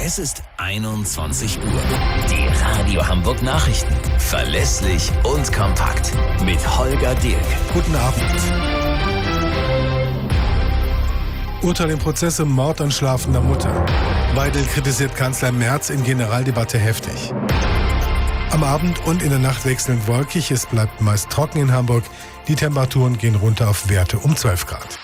Es ist 21 Uhr. Die Radio Hamburg Nachrichten. Verlässlich und kompakt. Mit Holger Dirk. Guten Abend. Urteil im Prozess um Mord an schlafender Mutter. Weidel kritisiert Kanzler Merz in Generaldebatte heftig. Am Abend und in der Nacht wechselnd wolkig. Es bleibt meist trocken in Hamburg. Die Temperaturen gehen runter auf Werte um 12 Grad.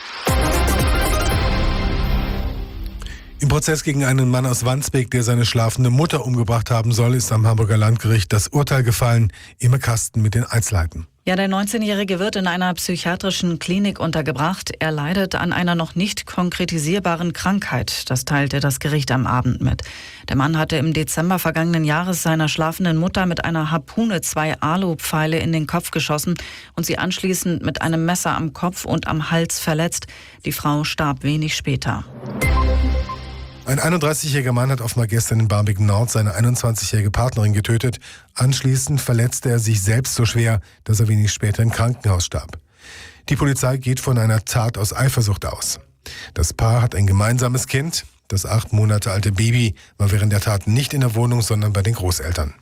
Im Prozess gegen einen Mann aus Wandsbek, der seine schlafende Mutter umgebracht haben soll, ist am Hamburger Landgericht das Urteil gefallen. Imme Kasten mit den Einzelheiten. Ja, der 19-Jährige wird in einer psychiatrischen Klinik untergebracht. Er leidet an einer noch nicht konkretisierbaren Krankheit. Das teilte das Gericht am Abend mit. Der Mann hatte im Dezember vergangenen Jahres seiner schlafenden Mutter mit einer Harpune 2 Alupfeile in den Kopf geschossen und sie anschließend mit einem Messer am Kopf und am Hals verletzt. Die Frau starb wenig später. Ein 31-jähriger Mann hat offenbar gestern in Barmbek-Nord seine 21-jährige Partnerin getötet. Anschließend verletzte er sich selbst so schwer, dass er wenig später im Krankenhaus starb. Die Polizei geht von einer Tat aus Eifersucht aus. Das Paar hat ein gemeinsames Kind. Das 8 Monate alte Baby war während der Tat nicht in der Wohnung, sondern bei den Großeltern.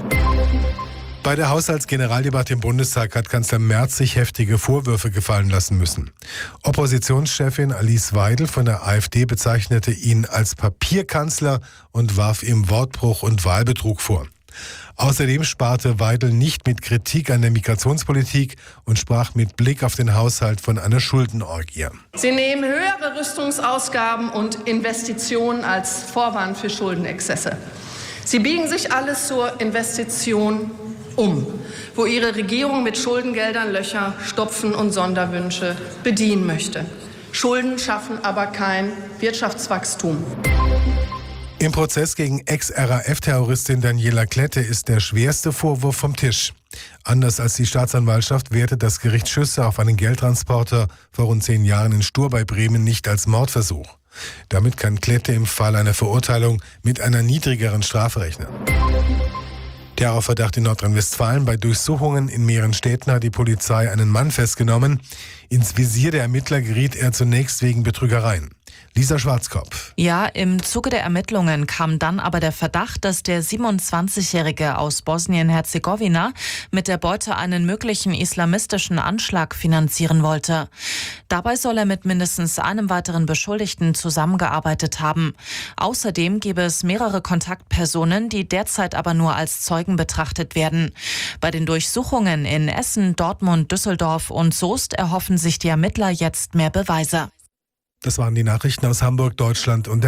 Bei der Haushaltsgeneraldebatte im Bundestag hat Kanzler Merz sich heftige Vorwürfe gefallen lassen müssen. Oppositionschefin Alice Weidel von der AfD bezeichnete ihn als Papierkanzler und warf ihm Wortbruch und Wahlbetrug vor. Außerdem sparte Weidel nicht mit Kritik an der Migrationspolitik und sprach mit Blick auf den Haushalt von einer Schuldenorgie. Sie nehmen höhere Rüstungsausgaben und Investitionen als Vorwand für Schuldenexzesse. Sie biegen sich alles zur Investition wo Ihre Regierung mit Schuldengeldern Löcher stopfen und Sonderwünsche bedienen möchte. Schulden schaffen aber kein Wirtschaftswachstum. Im Prozess gegen Ex-RAF-Terroristin Daniela Klette ist der schwerste Vorwurf vom Tisch. Anders als die Staatsanwaltschaft wertet das Gericht Schüsse auf einen Geldtransporter vor rund 10 Jahren in Stur bei Bremen nicht als Mordversuch. Damit kann Klette im Fall einer Verurteilung mit einer niedrigeren Strafe rechnen. Terrorverdacht in Nordrhein-Westfalen. Bei Durchsuchungen in mehreren Städten hat die Polizei einen Mann festgenommen. Ins Visier der Ermittler geriet er zunächst wegen Betrügereien. Lisa Schwarzkopf. Ja, im Zuge der Ermittlungen kam dann aber der Verdacht, dass der 27-Jährige aus Bosnien-Herzegowina mit der Beute einen möglichen islamistischen Anschlag finanzieren wollte. Dabei soll er mit mindestens einem weiteren Beschuldigten zusammengearbeitet haben. Außerdem gäbe es mehrere Kontaktpersonen, die derzeit aber nur als Zeugen betrachtet werden. Bei den Durchsuchungen in Essen, Dortmund, Düsseldorf und Soest erhoffen sich die Ermittler jetzt mehr Beweise. Das waren die Nachrichten aus Hamburg, Deutschland und der